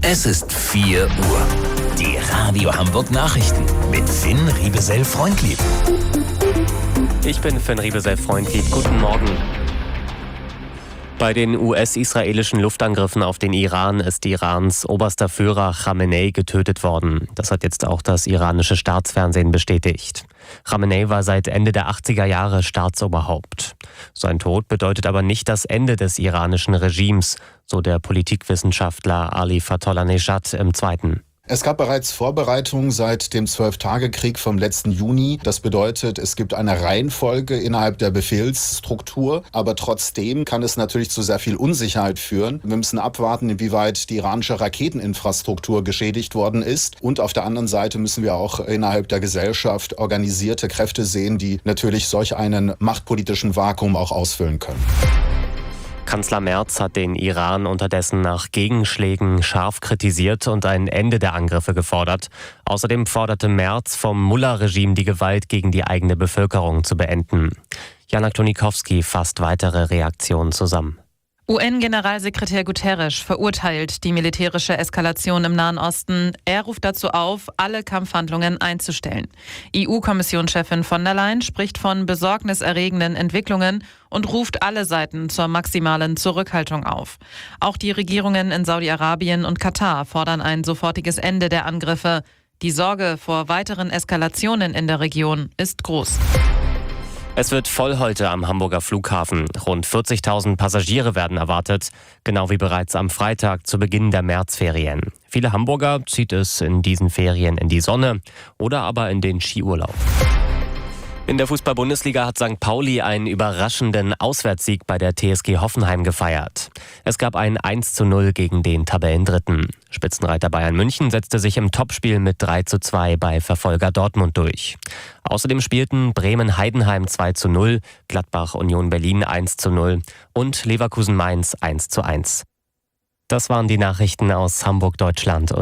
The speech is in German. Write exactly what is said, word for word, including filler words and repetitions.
Es ist vier Uhr. Die Radio Hamburg Nachrichten mit Finn Riebesell-Freundlieb. Ich bin Finn Riebesell-Freundlieb. Guten Morgen. Bei den U S-israelischen Luftangriffen auf den Iran ist Irans oberster Führer Khamenei getötet worden. Das hat jetzt auch das iranische Staatsfernsehen bestätigt. Khamenei war seit Ende der achtziger Jahre Staatsoberhaupt. Sein Tod bedeutet aber nicht das Ende des iranischen Regimes, so der Politikwissenschaftler Ali Fatollah-Nejad im Zweiten. Es gab bereits Vorbereitungen seit dem Zwölftagekrieg vom letzten Juni. Das bedeutet, es gibt eine Reihenfolge innerhalb der Befehlsstruktur. Aber trotzdem kann es natürlich zu sehr viel Unsicherheit führen. Wir müssen abwarten, inwieweit die iranische Raketeninfrastruktur geschädigt worden ist. Und auf der anderen Seite müssen wir auch innerhalb der Gesellschaft organisierte Kräfte sehen, die natürlich solch einen machtpolitischen Vakuum auch ausfüllen können. Kanzler Merz hat den Iran unterdessen nach Gegenschlägen scharf kritisiert und ein Ende der Angriffe gefordert. Außerdem forderte Merz vom Mullah-Regime die Gewalt gegen die eigene Bevölkerung zu beenden. Janak Tonikowski fasst weitere Reaktionen zusammen. U N-Generalsekretär Guterres verurteilt die militärische Eskalation im Nahen Osten. Er ruft dazu auf, alle Kampfhandlungen einzustellen. E U-Kommissionschefin von der Leyen spricht von besorgniserregenden Entwicklungen und ruft alle Seiten zur maximalen Zurückhaltung auf. Auch die Regierungen in Saudi-Arabien und Katar fordern ein sofortiges Ende der Angriffe. Die Sorge vor weiteren Eskalationen in der Region ist groß. Es wird voll heute am Hamburger Flughafen. Rund vierzigtausend Passagiere werden erwartet, genau wie bereits am Freitag zu Beginn der Märzferien. Viele Hamburger zieht es in diesen Ferien in die Sonne oder aber in den Skiurlaub. In der Fußball-Bundesliga hat Sankt Pauli einen überraschenden Auswärtssieg bei der T S G Hoffenheim gefeiert. Es gab ein eins zu null gegen den Tabellendritten. Spitzenreiter Bayern München setzte sich im Topspiel mit drei zu zwei bei Verfolger Dortmund durch. Außerdem spielten Bremen-Heidenheim zwei zu null, Gladbach-Union Berlin eins zu null und Leverkusen-Mainz eins zu eins. Das waren die Nachrichten aus Hamburg, Deutschland.